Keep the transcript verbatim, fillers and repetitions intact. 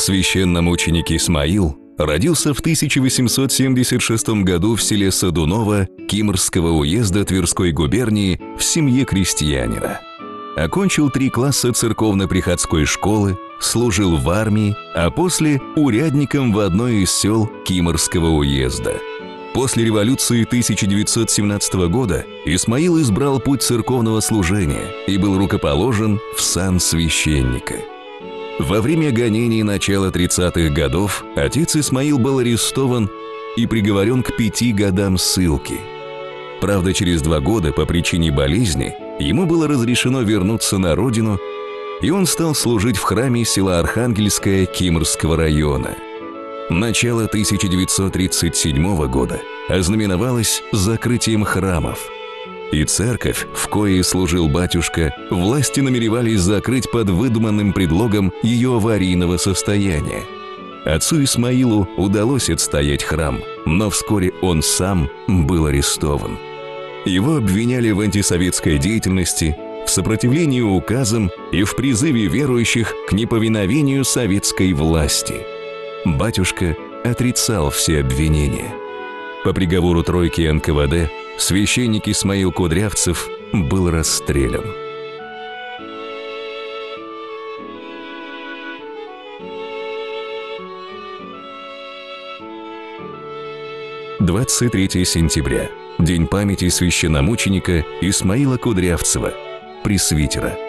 Священномученик Исмаил родился в тысяча восемьсот семьдесят шестом году в селе Садуново Кимрского уезда Тверской губернии в семье крестьянина. Окончил три класса церковно-приходской школы, служил в армии, а после урядником в одной из сел Кимрского уезда. После революции тысяча девятьсот семнадцатого года Исмаил избрал путь церковного служения и был рукоположен в сан священника. Во время гонений начала тридцатых годов отец Исмаил был арестован и приговорен к пяти годам ссылки. Правда, через два года по причине болезни ему было разрешено вернуться на родину, и он стал служить в храме села Архангельское Кимрского района. Начало тысяча девятьсот тридцать седьмого года ознаменовалось закрытием храмов. И церковь, в коей служил батюшка, власти намеревались закрыть под выдуманным предлогом ее аварийного состояния. Отцу Исмаилу удалось отстоять храм, но вскоре он сам был арестован. Его обвиняли в антисоветской деятельности, в сопротивлении указам и в призыве верующих к неповиновению советской власти. Батюшка отрицал все обвинения. По приговору тройки эн ка вэ дэ священник Исмаил Кудрявцев был расстрелян. двадцать третье сентября. День памяти священномученика Исмаила Кудрявцева, пресвитера.